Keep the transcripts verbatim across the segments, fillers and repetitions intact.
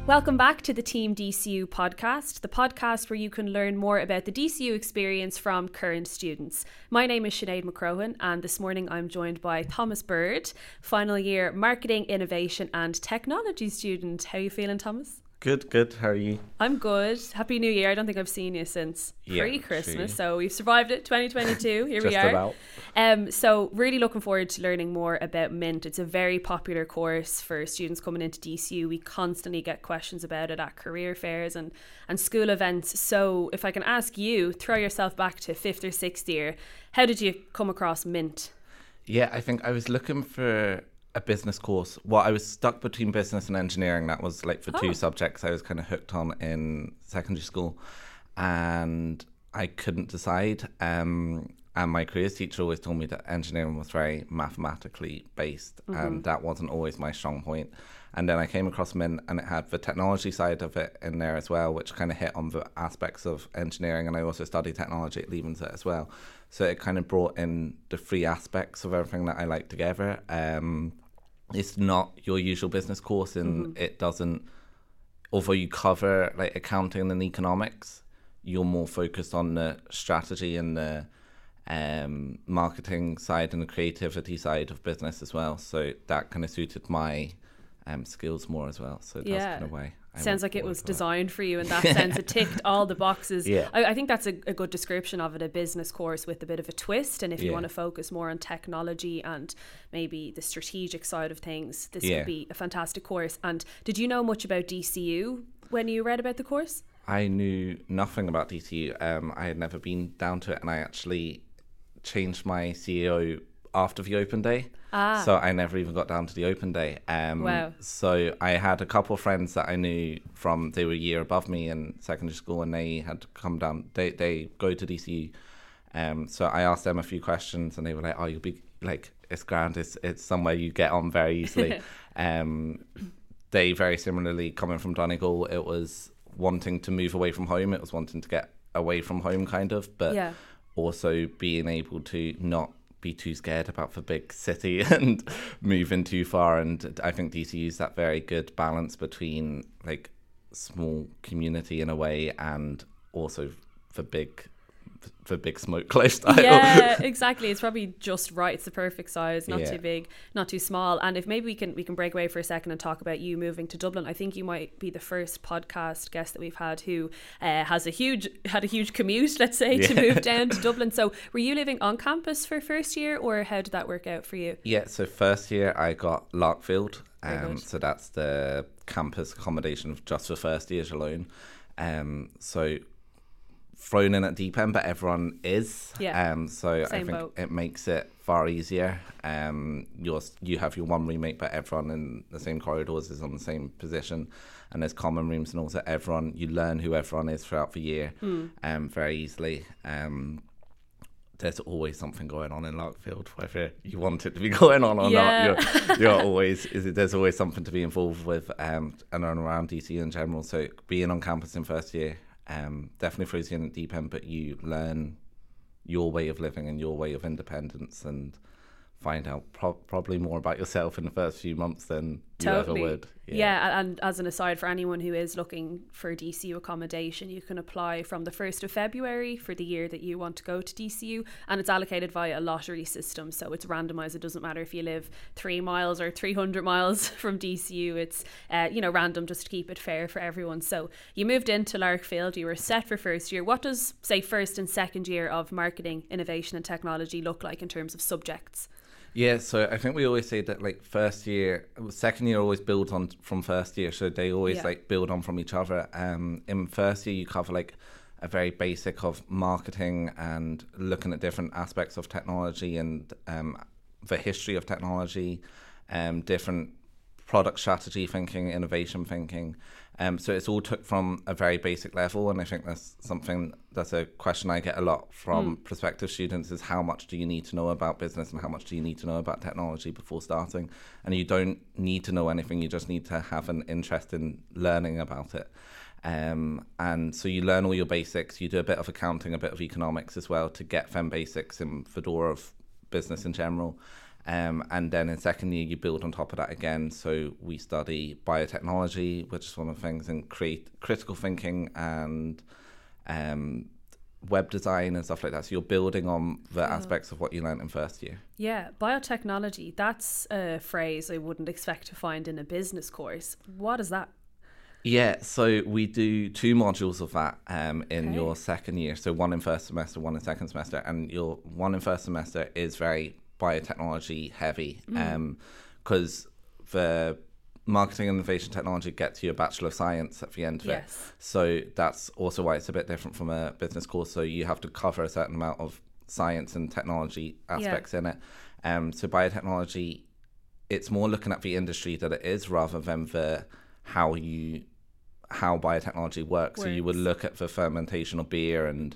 Welcome back to the Team D C U podcast, the podcast where you can learn more about the D C U experience from current students. My name is Sinead McCrohan, and this morning I'm joined by Thomas Bird, final year Marketing, Innovation and Technology student. How are you feeling, Thomas? Good, good. How are you? I'm good. Happy New Year. I don't think I've seen you since Yeah, pre-Christmas, sure. so we've survived it, twenty twenty-two. Here we Just are. about. Um, so really looking forward to learning more about Mint. It's a very popular course for students coming into D C U. We constantly get questions about it at career fairs and, and school events. So if I can ask you, throw yourself back to fifth or sixth year, how did you come across Mint? Yeah, I think I was looking for a business course. Well, I was stuck between business and engineering. That was like for Oh. two subjects I was kind of hooked on in secondary school. And I couldn't decide. Um, and my careers teacher always told me that engineering was very mathematically based, Mm-hmm. and that wasn't always my strong point. And then I came across Mint, and it had the technology side of it in there as well, which kind of hit on the aspects of engineering. And I also studied technology at Leavensett as well. So it kind of brought in the three aspects of everything that I like together. Um, it's not your usual business course, and Mm-hmm. it doesn't, although you cover like accounting and economics, you're more focused on the strategy and the um, marketing side and the creativity side of business as well. So that kind of suited my um, skills more as well. So that's Yeah. kind of why I Sounds went like it forward was for that. designed for you in that sense. It ticked all the boxes. Yeah. I, I think that's a, a good description of it, a business course with a bit of a twist. And if you Yeah. want to focus more on technology and maybe the strategic side of things, this Yeah. could be a fantastic course. And did you know much about D C U when you read about the course? I knew nothing about D C U. Um, I had never been down to it, and I actually changed my C E O after the open day. Ah. So I never even got down to the open day. Um, Wow. So I had a couple of friends that I knew from, they were a year above me in secondary school, and they had come down, they, they go to D C U. Um, so I asked them a few questions, and they were like, oh, you'll be, like, it's grand, it's, it's somewhere you get on very easily. um, they very similarly, coming from Donegal, it was wanting to move away from home, it was wanting to get away from home kind of, but Yeah. also being able to not be too scared about the big city and moving too far. And I think D C U is that very good balance between like small community in a way and also the big the big smoke lifestyle. Yeah, exactly. It's probably just right. It's the perfect size, not Yeah. too big, not too small. And if maybe we can we can break away for a second and talk about you moving to Dublin. I think you might be the first podcast guest that we've had who uh, has a huge had a huge commute, let's say, to Yeah. move down to Dublin. So were you living on campus for first year, or how did that work out for you? Yeah, so first year I got Larkfield. Very Um, good. so that's the campus accommodation of just for first years alone. Um, so thrown in at deep end, but everyone is. Yeah. Um, so Same I think boat. it makes it far easier. Um, you're, you have your one roommate, but everyone in the same corridors is on the same position, and there's common rooms, and also everyone, you learn who everyone is throughout the year Hmm. um, very easily. Um, there's always something going on in Larkfield, whether you want it to be going on or Yeah. not. You're, you're always is there's always something to be involved with, um, and around D C in general. So being on campus in first year, um, definitely throws you in at deep end, but you learn your way of living and your way of independence, and find out pro- probably more about yourself in the first few months than you Totally. ever would. Yeah. and as an aside, for anyone who is looking for D C U accommodation, you can apply from the first of February for the year that you want to go to D C U, and it's allocated via a lottery system, so it's randomised. It doesn't matter if you live three miles or three hundred miles from D C U. It's uh, you know random, just to keep it fair for everyone. So you moved into Larkfield, you were set for first year. What does, say, first and second year of marketing, innovation and technology look like in terms of subjects? Yeah, so I think we always say that like first year, second year always builds on from first year, so they always Yeah. like build on from each other. Um, in first year, you cover like a very basic of marketing and looking at different aspects of technology and um, the history of technology, um, different product strategy thinking, innovation thinking. Um, so it's all took from a very basic level, and I think that's something, that's a question I get a lot from Mm. prospective students, is how much do you need to know about business and how much do you need to know about technology before starting? And you don't need to know anything, you just need to have an interest in learning about it. Um, and so you learn all your basics, you do a bit of accounting, a bit of economics as well to get them basics in the door of business in general. Um, and then in second year, you build on top of that again. So we study biotechnology, which is one of the things, and create critical thinking and um, web design and stuff like that. So you're building on the Oh. aspects of what you learned in first year. Yeah, biotechnology, that's a phrase I wouldn't expect to find in a business course. What is that? Yeah, so we do two modules of that um, in Okay. your second year. So one in first semester, one in second semester. And your one in first semester is very biotechnology heavy because the marketing and innovation technology gets you a Bachelor of Science at the end of it. Yes. So that's also why it's a bit different from a business course. So you have to cover a certain amount of science and technology aspects in it. Um, so biotechnology, it's more looking at the industry that it is rather than the how you how biotechnology works. So you would Works. look at the fermentation of beer and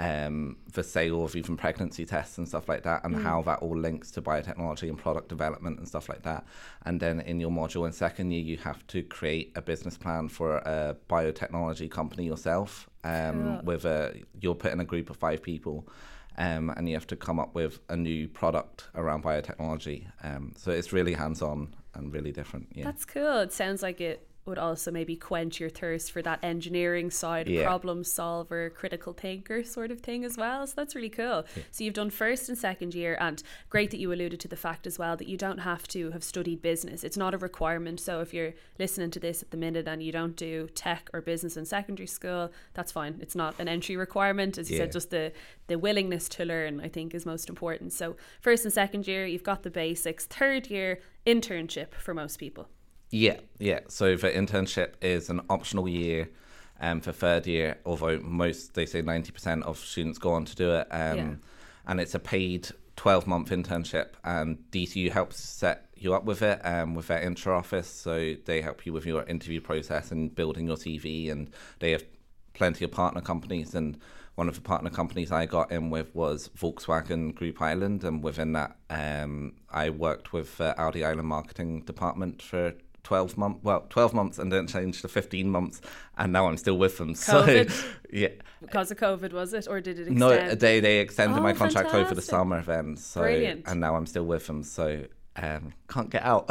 um, the sale of even pregnancy tests and stuff like that, and how that all links to biotechnology and product development and stuff like that. And then in your module in second year, you have to create a business plan for a biotechnology company yourself. Um, Cool. with a you're put in a group of five people. Um, and you have to come up with a new product around biotechnology. Um, so it's really hands-on and really different. Yeah. That's cool. It sounds like it would also maybe quench your thirst for that engineering side, Yeah. problem solver, critical thinker sort of thing as well. So that's really cool. Yeah. So you've done first and second year, and great that you alluded to the fact as well that you don't have to have studied business. It's not a requirement. So if you're listening to this at the minute and you don't do tech or business in secondary school, that's fine. It's not an entry requirement. As you Yeah. said, just the, the willingness to learn, I think, is most important. So first and second year, you've got the basics. Third year, internship for most people. Yeah, yeah. So the internship is an optional year um, for third year, although most, they say ninety percent of students go on to do it. Um, Yeah. And it's a paid twelve-month internship, and D C U helps set you up with it um, with their intra office. So they help you with your interview process and building your C V, and they have plenty of partner companies. And one of the partner companies I got in with was Volkswagen Group Ireland, and within that, um, I worked with the Audi Ireland marketing department for twelve months, well, twelve months, and then changed to fifteen months, and now I'm still with them. COVID? So, yeah. Because of COVID, was it? Or did it extend? No, they, they extended Oh, my contract over the fantastic. summer then. So, Brilliant. and now I'm still with them. So, um, can't get out.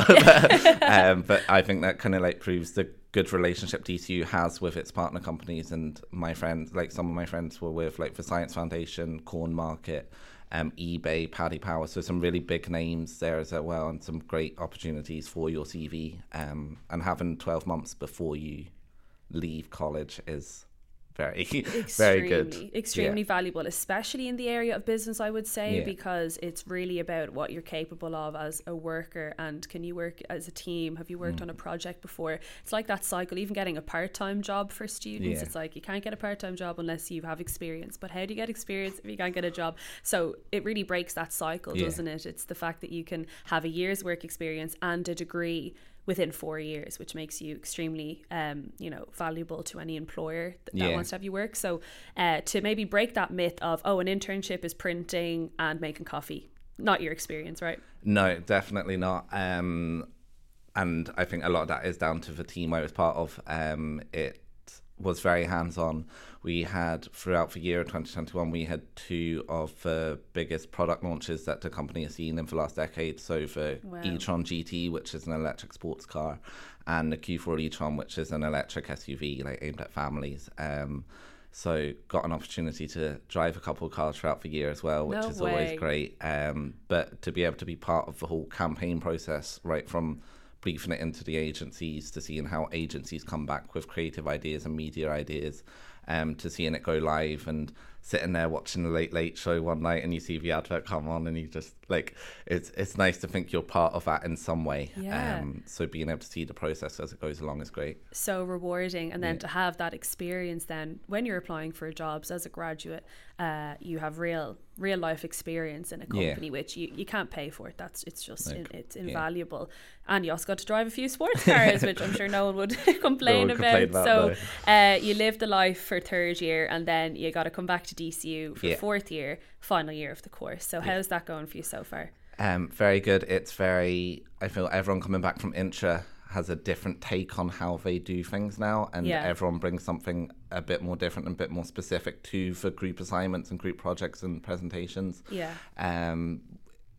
um, but I think that kind of like proves the good relationship D C U has with its partner companies. And my friends, like some of my friends were with like the Science Foundation, Corn Market, um, eBay, Paddy Power. So some really big names there as well, and some great opportunities for your C V. Um, and having twelve months before you leave college is very, very good. Extremely, extremely Yeah. valuable, especially in the area of business, I would say, Yeah. because it's really about what you're capable of as a worker, and can you work as a team? Have you worked Mm. on a project before? It's like that cycle, even getting a part-time job for students. Yeah. It's like you can't get a part-time job unless you have experience, but how do you get experience if you can't get a job? So it really breaks that cycle, Yeah. doesn't it? It's the fact that you can have a year's work experience and a degree within four years, which makes you extremely, um, you know, valuable to any employer th- that Yeah. wants to have you work. So uh, to maybe break that myth of, oh, an internship is printing and making coffee. Not your experience, right? No, definitely not. Um, and I think a lot of that is down to the team I was part of. Um, it was very hands-on. We had, throughout the year of twenty twenty-one, we had two of the biggest product launches that the company has seen in the last decade. So the Wow. e-tron G T, which is an electric sports car, and the Q four e-tron, which is an electric S U V like aimed at families. Um, so got an opportunity to drive a couple of cars throughout the year as well, which No is way. always great. Um, but to be able to be part of the whole campaign process, right from briefing it into the agencies to seeing how agencies come back with creative ideas and media ideas, um, to seeing it go live and sitting there watching the Late Late Show one night and you see the advert come on and you just like, it's it's nice to think you're part of that in some way. Yeah. Um, so being able to see the process as it goes along is great. So rewarding. And then Yeah. to have that experience then when you're applying for jobs as a graduate, uh, you have real real life experience in a Yeah. company, which you, you can't pay for it. That's it's just Like, in, it's yeah. invaluable. And you also got to drive a few sports cars, which I'm sure no one would complain No one about. complain about, so uh, you lived the life for third year, and then you got to come back to D C U for Yeah. fourth year, final year of the course. So how's that going for you so far? Um, very good. It's very, I feel everyone coming back from Intra has a different take on how they do things now, and Yeah. everyone brings something a bit more different and a bit more specific to for group assignments and group projects and presentations. Yeah. Um,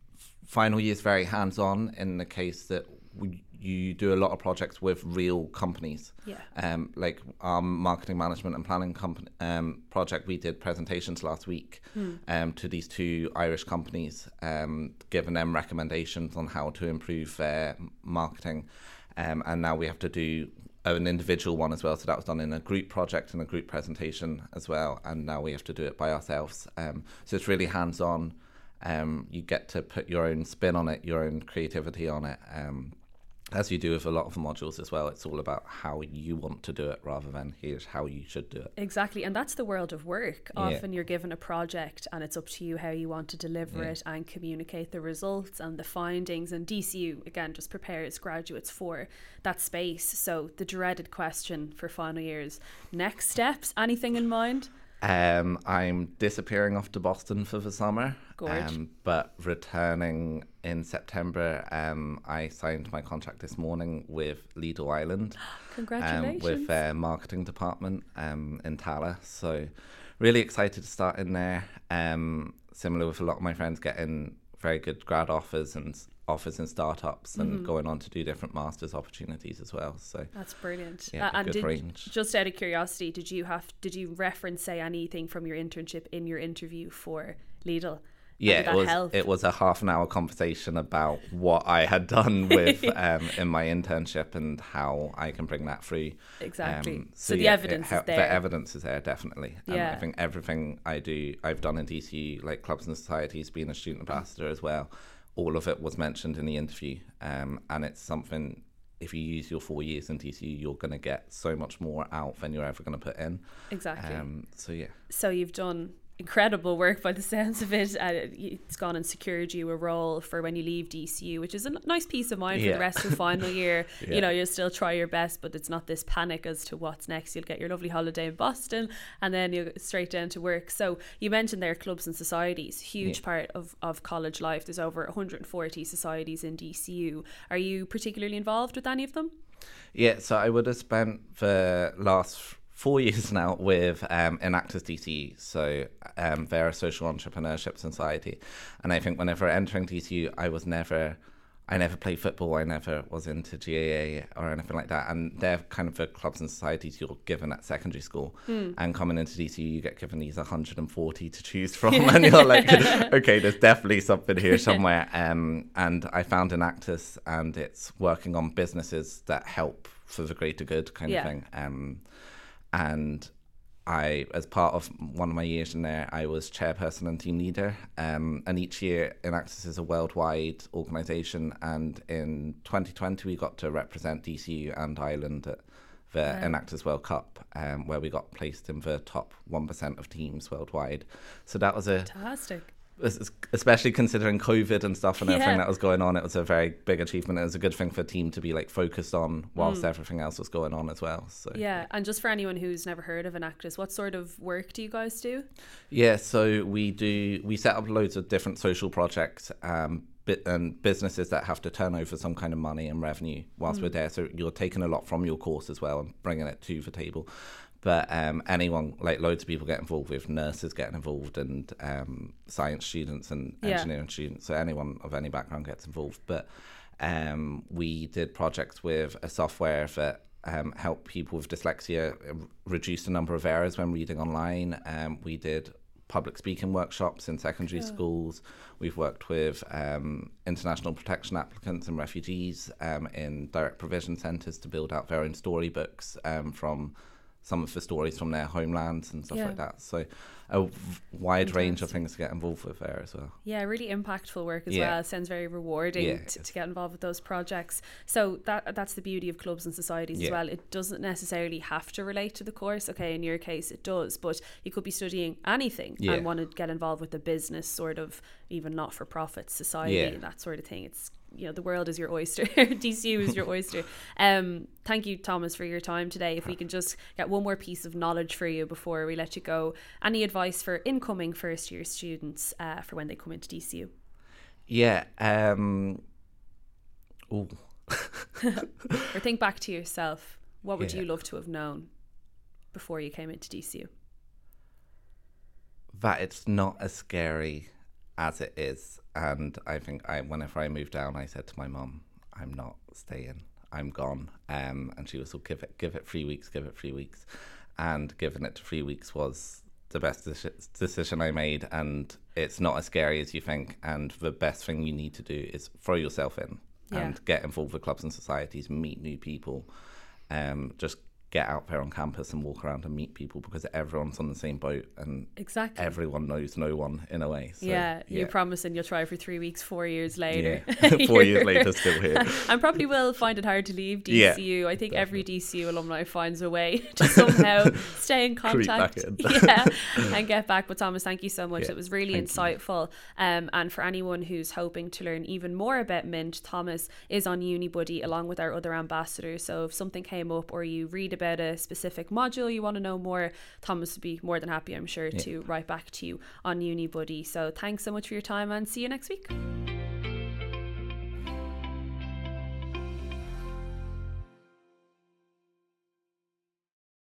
final year is very hands-on in the case that we, you do a lot of projects with real companies. Yeah. Um, like our marketing management and planning company um, project, we did presentations last week Hmm. um, to these two Irish companies, um, giving them recommendations on how to improve their marketing. Um, and now we have to do an individual one as well. So that was done in a group project and a group presentation as well. And now we have to do it by ourselves. Um, so it's really hands-on. Um, you get to put your own spin on it, your own creativity on it. Um, as you do with a lot of the modules as well, it's all about how you want to do it rather than here's how you should do it. Exactly, and that's the world of work. Yeah. Often you're given a project and it's up to you how you want to deliver Yeah. it and communicate the results and the findings. And D C U, again, just prepares graduates for that space. So the dreaded question for final years, next steps, anything in mind? Um, I'm disappearing off to Boston for the summer, Gorge. um, but returning in September. Um, I signed my contract this morning with Lido Island, um, Congratulations. with their marketing department um, in Tala. So really excited to start in there. Um, similar with a lot of my friends getting very good grad offers and s- offers in startups and Mm-hmm. going on to do different masters opportunities as well. So That's brilliant. yeah, Uh, a and good did, range. just out of curiosity, did you have did you reference say anything from your internship in your interview for Lidl? Yeah, did that it was help? it was a half an hour conversation about what I had done with um, in my internship and how I can bring that through. Exactly. Um, So the yeah, evidence it hel- is there. The evidence is there, definitely. And Yeah. I think everything I do, I've done in D C U, like clubs and societies, being a student ambassador as well. All of it was mentioned in the interview, um, and it's something. If you use your four years in D C U, you're going to get so much more out than you're ever going to put in. Exactly. Um, so yeah. So you've done incredible work by the sounds of it. Uh, it's gone and secured you a role for when you leave D C U, which is a n- nice peace of mind for Yeah. the rest of the final year. Yeah. You know, you'll still try your best, but it's not this panic as to what's next. You'll get your lovely holiday in Boston and then you'll go straight down to work. So you mentioned there clubs and societies, huge Yeah. part of, of college life. There's over one hundred forty societies in D C U. Are you particularly involved with any of them? Yeah, so I would have spent the last four years now with um, Enactus D C U, so um, they're a social entrepreneurship society. And I think whenever entering D C U, I was never, I never played football, I never was into G A A or anything like that. And they're kind of the clubs and societies you're given at secondary school. Hmm. And coming into D C U, you get given these one hundred forty to choose from. And you're like, okay, there's definitely something here somewhere. Um, and I found Enactus, and it's working on businesses that help for the greater good kind Yeah. of thing. Um, and I, as part of one of my years in there, I was chairperson and team leader. Um, and each year, Enactus is a worldwide organisation. And in twenty twenty, we got to represent D C U and Ireland at the Wow. Enactus World Cup, um, where we got placed in the top one percent of teams worldwide. So that was a, Fantastic. especially considering COVID and stuff and everything Yeah. that was going on, it was a very big achievement. It was a good thing for the team to be like focused on whilst Mm. everything else was going on as well. So Yeah, and just for anyone who's never heard of Enactus, what sort of work do you guys do? yeah, so we do we set up loads of different social projects um, bi- and businesses that have to turn over some kind of money and revenue whilst we're there. So you're taking a lot from your course as well and bringing it to the table. But um, anyone, like loads of people get involved with, nurses getting involved and um, science students and Yeah. engineering students. So anyone of any background gets involved. But um, we did projects with a software that um, helped people with dyslexia uh, reduce the number of errors when reading online. Um, we did public speaking workshops in secondary Yeah. schools. We've worked with um, international protection applicants and refugees um, in direct provision centres to build out their own storybooks um, from some of the stories from their homelands and stuff Yeah. like that. So a v- wide range of Fantastic. things to get involved with there as well. Yeah, really impactful work as Yeah. well. Sounds very rewarding Yeah, to, it to get involved with those projects. So that that's the beauty of clubs and societies as Yeah. well. It doesn't necessarily have to relate to the course. Okay, in your case it does, but you could be studying anything Yeah. and want to get involved with the business sort of, even not-for-profit society Yeah. and that sort of thing. It's, you know, the world is your oyster. D C U is your oyster. Um, thank you, Thomas, for your time today. If we can just get one more piece of knowledge for you before we let you go. Any advice for incoming first year students uh, for when they come into D C U? Yeah. Um, ooh. Or think back to yourself. What would Yeah. you love to have known before you came into D C U? That it's not as scary as it is. And I think I, whenever I moved down, I said to my mum, I'm not staying, I'm gone. Um, and she was, well, give it, give it three weeks, give it three weeks. And giving it to three weeks was the best deci- decision I made. And it's not as scary as you think. And the best thing you need to do is throw yourself in yeah. and get involved with clubs and societies, meet new people, um, just get out there on campus and walk around and meet people, because everyone's on the same boat and exactly everyone knows no one in a way. So, yeah, yeah, you're promising you'll try for three weeks, four years later. Yeah. four years later, still here. And probably will find it hard to leave D C U. Yeah, I think definitely. Every D C U alumni finds a way to somehow stay in contact in. yeah, and get back. But Thomas, thank you so much. Yeah, it was really insightful. Um, and for anyone who's hoping to learn even more about Mint, Thomas is on UniBuddy along with our other ambassadors. So if something came up or you read about a specific module you want to know more, Thomas would be more than happy, I'm sure, yeah. to write back to you on UniBuddy. So thanks so much for your time and see you next week.